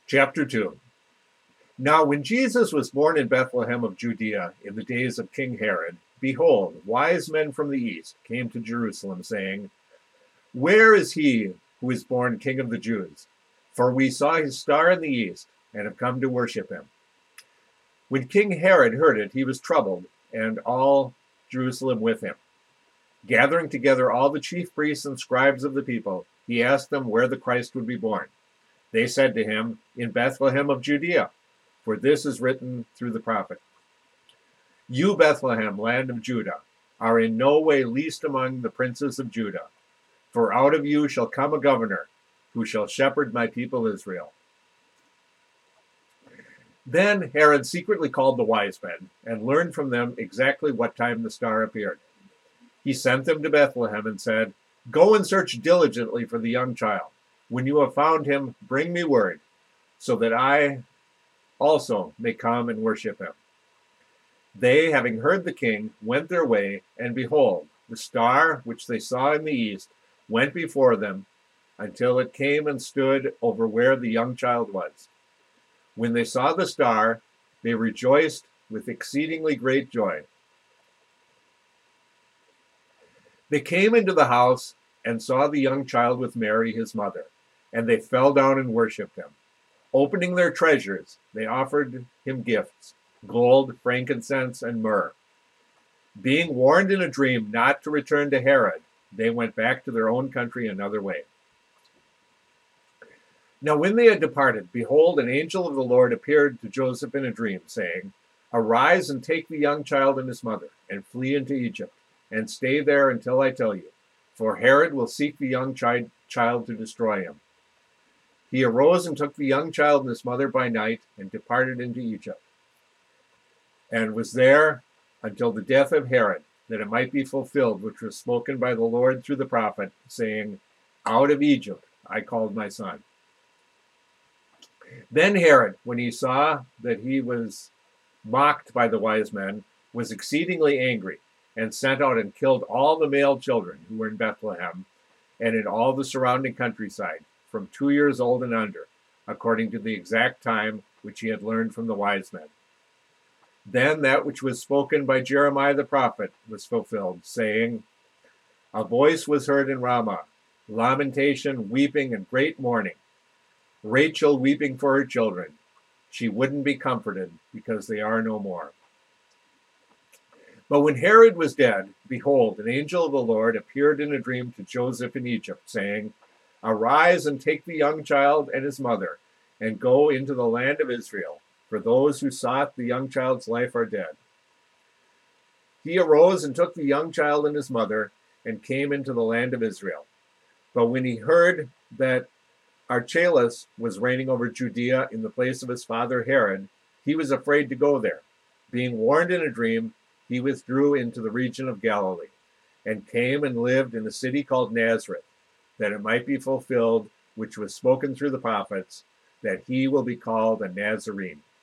Chapter 2. Now when Jesus was born in Bethlehem of Judea in the days of King Herod, behold, wise men from the east came to Jerusalem, saying, Where is he who is born King of the Jews? For we saw his star in the east, and have come to worship him. When King Herod heard it, he was troubled, and all Jerusalem with him. Gathering together all the chief priests and scribes of the people, he asked them where the Christ would be born. They said to him, In Bethlehem of Judea, for this is written through the prophet. You, Bethlehem, land of Judah, are in no way least among the princes of Judah, for out of you shall come a governor, who shall shepherd my people Israel. Then Herod secretly called the wise men, and learned from them exactly what time the star appeared. He sent them to Bethlehem and said, Go and search diligently for the young child. When you have found him, bring me word, so that I also may come and worship him. They, having heard the king, went their way, and behold, the star which they saw in the east went before them until it came and stood over where the young child was. When they saw the star, they rejoiced with exceedingly great joy. They came into the house and saw the young child with Mary, his mother, and they fell down and worshipped him. Opening their treasures, they offered him gifts, gold, frankincense, and myrrh. Being warned in a dream not to return to Herod, they went back to their own country another way. Now when they had departed, behold, an angel of the Lord appeared to Joseph in a dream, saying, Arise and take the young child and his mother, and flee into Egypt, and stay there until I tell you, for Herod will seek the young child to destroy him. He arose and took the young child and his mother by night, and departed into Egypt, and was there until the death of Herod, that it might be fulfilled which was spoken by the Lord through the prophet, saying, Out of Egypt I called my son. Then Herod, when he saw that he was mocked by the wise men, was exceedingly angry, and sent out and killed all the male children who were in Bethlehem and in all the surrounding countryside, from 2 years old and under, according to the exact time which he had learned from the wise men. Then that which was spoken by Jeremiah the prophet was fulfilled, saying, A voice was heard in Ramah, lamentation, weeping, and great mourning, Rachel weeping for her children. She wouldn't be comforted, because they are no more. But when Herod was dead, behold, an angel of the Lord appeared in a dream to Joseph in Egypt, saying, Arise and take the young child and his mother, and go into the land of Israel, for those who sought the young child's life are dead. He arose and took the young child and his mother, and came into the land of Israel. But when he heard that Archelaus was reigning over Judea in the place of his father Herod, he was afraid to go there. Being warned in a dream, he withdrew into the region of Galilee, and came and lived in a city called Nazareth, that it might be fulfilled which was spoken through the prophets, that he will be called a Nazarene.